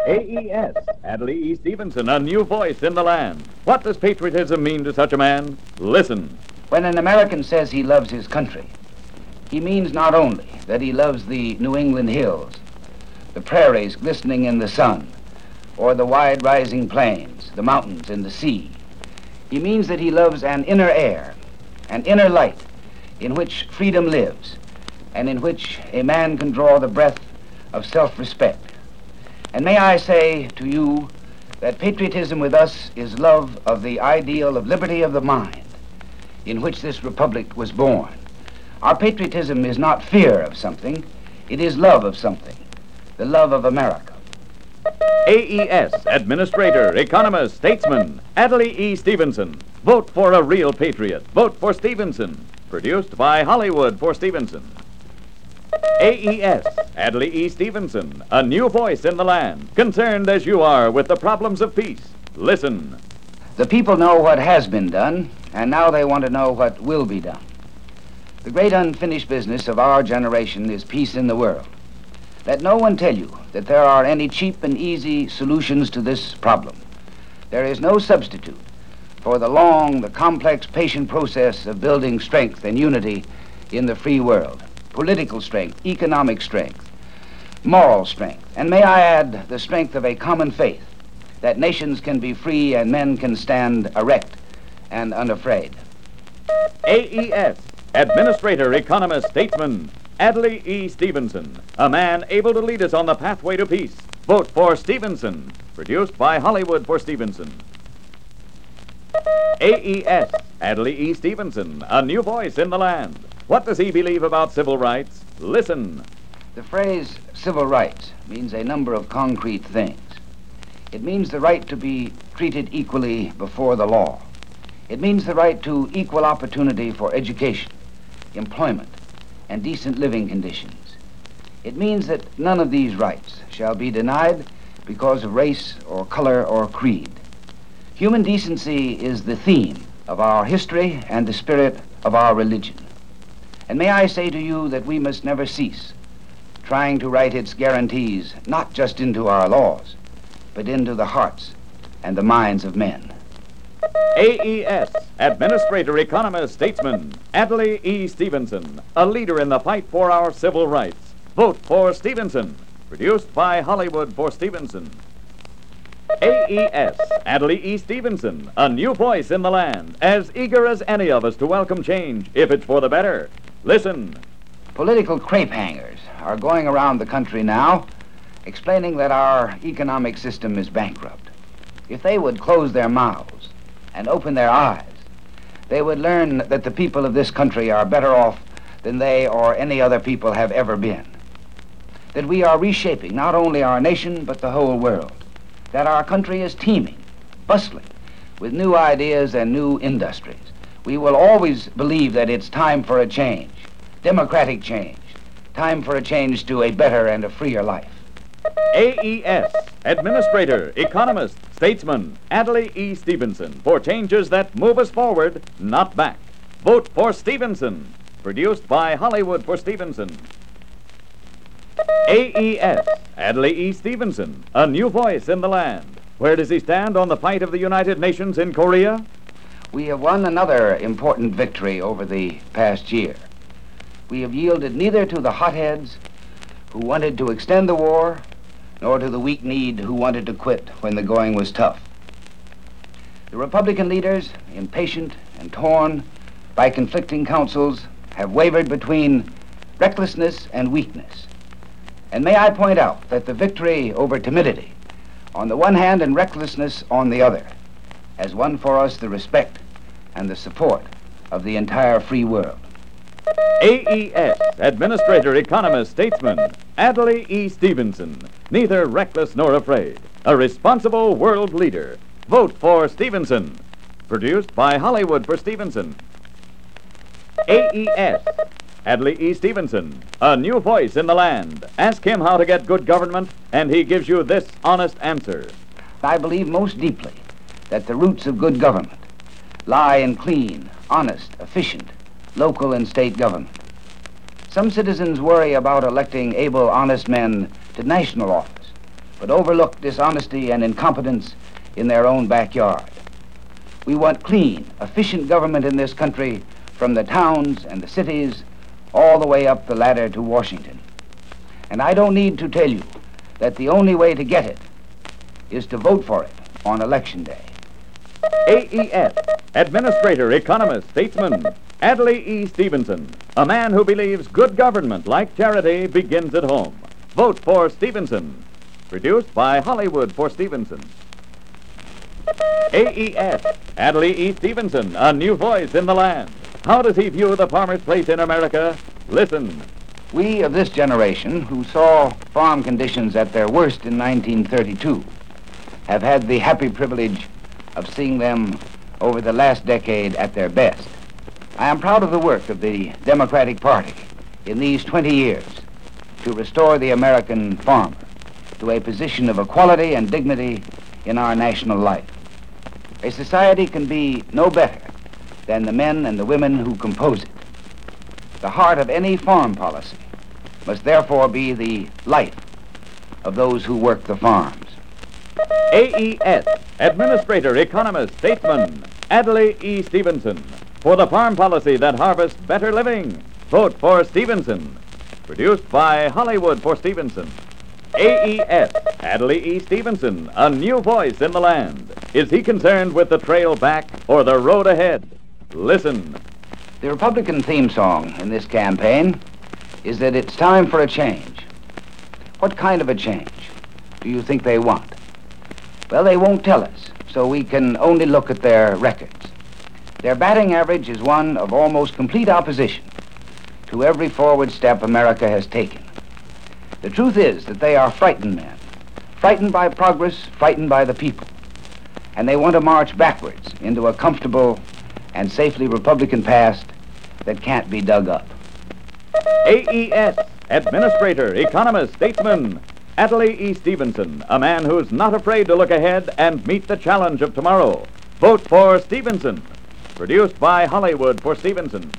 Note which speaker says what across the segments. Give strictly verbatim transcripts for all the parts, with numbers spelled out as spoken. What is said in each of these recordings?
Speaker 1: A E S, Adlai E. Stevenson, a new voice in the land. What does patriotism mean to such a man? Listen.
Speaker 2: When an American says he loves his country, he means not only that he loves the New England hills, the prairies glistening in the sun, or the wide rising plains, the mountains and the sea. He means that he loves an inner air, an inner light, in which freedom lives, and in which a man can draw the breath of self-respect. And may I say to you that patriotism with us is love of the ideal of liberty of the mind, in which this republic was born. Our patriotism is not fear of something, it is love of something, the love of America.
Speaker 1: A E S, administrator, economist, statesman, Adlai E. Stevenson. Vote for a real patriot. Vote for Stevenson. Produced by Hollywood for Stevenson. A E S, Adlai E. Stevenson, a new voice in the land, concerned as you are with the problems of peace. Listen.
Speaker 2: The people know what has been done, and now they want to know what will be done. The great unfinished business of our generation is peace in the world. Let no one tell you that there are any cheap and easy solutions to this problem. There is no substitute for the long, the complex, patient process of building strength and unity in the free world. Political strength, economic strength, moral strength, and may I add, the strength of a common faith that nations can be free and men can stand erect and unafraid.
Speaker 1: A E S, administrator, economist, statesman, Adlai E. Stevenson, a man able to lead us on the pathway to peace. Vote for Stevenson. Produced by Hollywood for Stevenson. A E S, Adlai E. Stevenson, a new voice in the land. What does he believe about civil rights? Listen.
Speaker 2: The phrase civil rights means a number of concrete things. It means the right to be treated equally before the law. It means the right to equal opportunity for education, employment, and decent living conditions. It means that none of these rights shall be denied because of race or color or creed. Human decency is the theme of our history and the spirit of our religion. And may I say to you that we must never cease trying to write its guarantees not just into our laws, but into the hearts and the minds of men.
Speaker 1: A E S, administrator, economist, statesman, Adlai E. Stevenson, a leader in the fight for our civil rights. Vote for Stevenson. Produced by Hollywood for Stevenson. A E S, Adlai E. Stevenson, a new voice in the land, as eager as any of us to welcome change, if it's for the better. Listen.
Speaker 2: Political crepe hangers are going around the country now explaining that our economic system is bankrupt. If they would close their mouths and open their eyes, they would learn that the people of this country are better off than they or any other people have ever been. That we are reshaping not only our nation, but the whole world. That our country is teeming, bustling, with new ideas and new industries. We will always believe that it's time for a change, democratic change, time for a change to a better and a freer life.
Speaker 1: A E S, administrator, economist, statesman, Adlai E. Stevenson, for changes that move us forward, not back. Vote for Stevenson. Produced by Hollywood for Stevenson. A E S, Adlai E. Stevenson, a new voice in the land. Where does he stand on the fight of the United Nations in Korea?
Speaker 2: We have won another important victory over the past year. We have yielded neither to the hotheads who wanted to extend the war, nor to the weak-kneed who wanted to quit when the going was tough. The Republican leaders, impatient and torn by conflicting counsels, have wavered between recklessness and weakness. And may I point out that the victory over timidity on the one hand and recklessness on the other has won for us the respect and the support of the entire free world.
Speaker 1: A E S, administrator, economist, statesman, Adlai E. Stevenson, neither reckless nor afraid, a responsible world leader. Vote for Stevenson. Produced by Hollywood for Stevenson. A E S, Adlai E. Stevenson, a new voice in the land. Ask him how to get good government, and he gives you this honest answer.
Speaker 2: I believe most deeply that the roots of good government lie in clean, honest, efficient, local and state government. Some citizens worry about electing able, honest men to national office, but overlook dishonesty and incompetence in their own backyard. We want clean, efficient government in this country from the towns and the cities all the way up the ladder to Washington. And I don't need to tell you that the only way to get it is to vote for it on Election Day.
Speaker 1: A E S, administrator, economist, statesman, Adlai E. Stevenson, a man who believes good government, like charity, begins at home. Vote for Stevenson. Produced by Hollywood for Stevenson. A E S, Adlai E. Stevenson, a new voice in the land. How does he view the farmer's place in America? Listen.
Speaker 2: We of this generation, who saw farm conditions at their worst in nineteen thirty-two, have had the happy privilege of seeing them over the last decade at their best. I am proud of the work of the Democratic Party in these twenty years to restore the American farmer to a position of equality and dignity in our national life. A society can be no better than the men and the women who compose it. The heart of any farm policy must therefore be the life of those who work the farms.
Speaker 1: A E S, administrator, economist, statesman, Adlai E. Stevenson. For the farm policy that harvests better living, vote for Stevenson. Produced by Hollywood for Stevenson. A E S, Adlai E. Stevenson, a new voice in the land. Is he concerned with the trail back or the road ahead? Listen.
Speaker 2: The Republican theme song in this campaign is that it's time for a change. What kind of a change do you think they want? Well, they won't tell us, so we can only look at their records. Their batting average is one of almost complete opposition to every forward step America has taken. The truth is that they are frightened men, frightened by progress, frightened by the people, and they want to march backwards into a comfortable and safely Republican past that can't be dug up.
Speaker 1: A E S, administrator, economist, statesman, Adlai E. Stevenson, a man who's not afraid to look ahead and meet the challenge of tomorrow. Vote for Stevenson. Produced by Hollywood for Stevenson.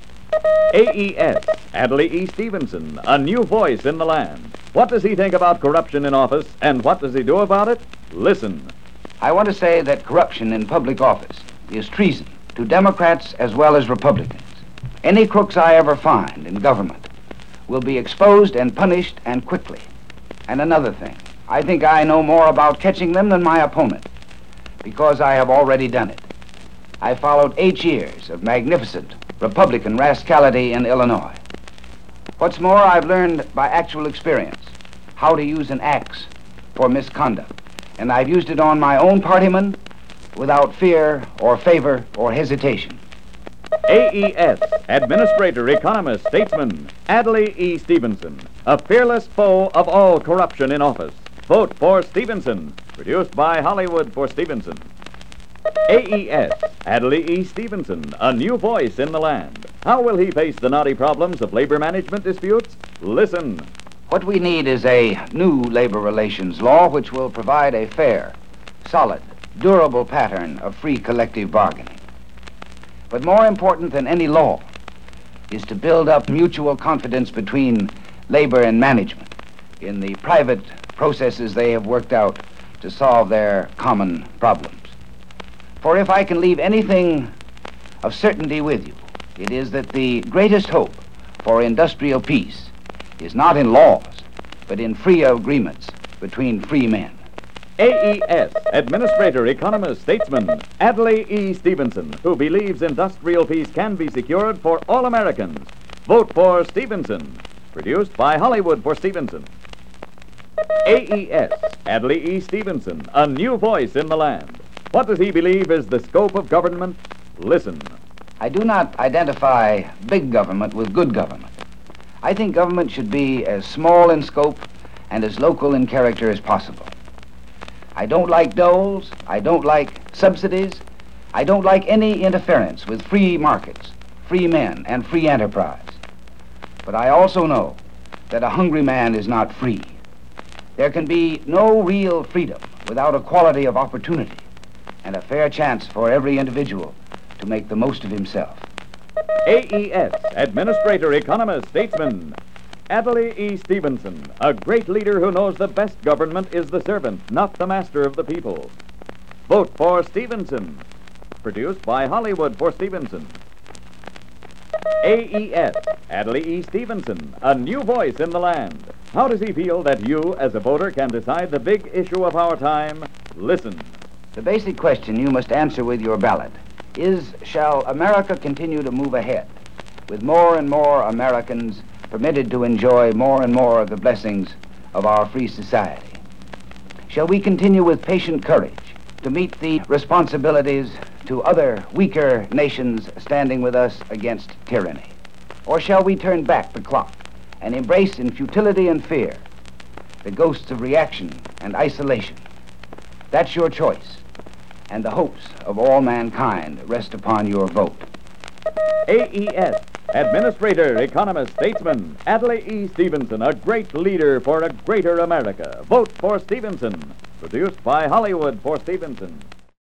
Speaker 1: A E S, Adlai E. Stevenson, a new voice in the land. What does he think about corruption in office, and what does he do about it? Listen.
Speaker 2: I want to say that corruption in public office is treason to Democrats as well as Republicans. Any crooks I ever find in government will be exposed and punished, and quickly. And another thing, I think I know more about catching them than my opponent, because I have already done it. I followed eight years of magnificent Republican rascality in Illinois. What's more, I've learned by actual experience how to use an axe for misconduct, and I've used it on my own partymen without fear or favor or hesitation.
Speaker 1: A E S, administrator, economist, statesman, Adlai E. Stevenson, a fearless foe of all corruption in office. Vote for Stevenson. Produced by Hollywood for Stevenson. A E S, Adlai E. Stevenson, a new voice in the land. How will he face the knotty problems of labor management disputes? Listen.
Speaker 2: What we need is a new labor relations law which will provide a fair, solid, durable pattern of free collective bargaining. But more important than any law is to build up mutual confidence between labor and management in the private processes they have worked out to solve their common problems. For if I can leave anything of certainty with you, it is that the greatest hope for industrial peace is not in laws, but in free agreements between free men.
Speaker 1: A E S, administrator, economist, statesman, Adlai E. Stevenson, who believes industrial peace can be secured for all Americans. Vote for Stevenson. Produced by Hollywood for Stevenson. A E S, Adlai E. Stevenson, a new voice in the land. What does he believe is the scope of government? Listen.
Speaker 2: I do not identify big government with good government. I think government should be as small in scope and as local in character as possible. I don't like doles, I don't like subsidies, I don't like any interference with free markets, free men, and free enterprise. But I also know that a hungry man is not free. There can be no real freedom without equality of opportunity and a fair chance for every individual to make the most of himself.
Speaker 1: A E S, administrator, economist, statesman, Adlai E. Stevenson, a great leader who knows the best government is the servant, not the master of the people. Vote for Stevenson. Produced by Hollywood for Stevenson. A E S, Adlai E. Stevenson, a new voice in the land. How does he feel that you, as a voter, can decide the big issue of our time? Listen.
Speaker 2: The basic question you must answer with your ballot is, shall America continue to move ahead, with more and more Americans permitted to enjoy more and more of the blessings of our free society? Shall we continue with patient courage to meet the responsibilities to other weaker nations standing with us against tyranny? Or shall we turn back the clock and embrace in futility and fear the ghosts of reaction and isolation? That's your choice, and the hopes of all mankind rest upon your vote.
Speaker 1: A E S, Administrator, Economist, Statesman, Adlai E. Stevenson, a great leader for a greater America. Vote for Stevenson. Produced by Hollywood for Stevenson.